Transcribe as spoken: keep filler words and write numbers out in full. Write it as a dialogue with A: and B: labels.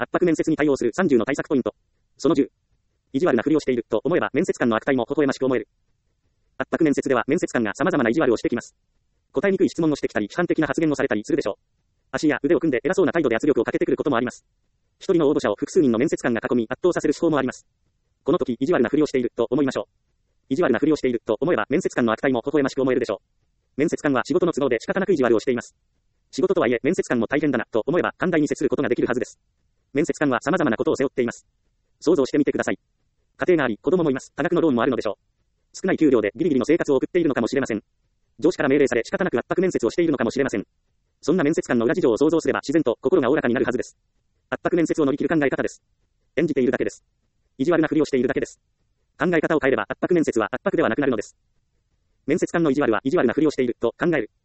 A: 圧迫面接に対応するさんじゅうの対策ポイント。そのじゅう。意地悪なふりをしていると思えば面接官の悪態も微笑ましく思える。圧迫面接では面接官が様々な意地悪をしてきます。答えにくい質問をしてきたり、批判的な発言をされたりするでしょう。足や腕を組んで偉そうな態度で圧力をかけてくることもあります。一人の応募者を複数人の面接官が囲み圧倒させる手法もあります。この時、意地悪なふりをしていると思いましょう。意地悪なふりをしていると思えば面接官の悪態も微笑ましく思えるでしょう。面接官は仕事の都合で仕方なく意地悪をしています。仕事とはいえ面接官も大変だなと思えば寛大に接することができるはずです。面接官は様々なことを背負っています。想像してみてください。家庭があり、子供もいます。多額のローンもあるのでしょう。少ない給料でギリギリの生活を送っているのかもしれません。上司から命令され仕方なく圧迫面接をしているのかもしれません。そんな面接官の裏事情を想像すれば自然と心がおおらかになるはずです。圧迫面接を乗り切る考え方です。演じているだけです。意地悪なふりをしているだけです。考え方を変えれば圧迫面接は圧迫ではなくなるのです。面接官の意地悪は意地悪なふりをしていると考える。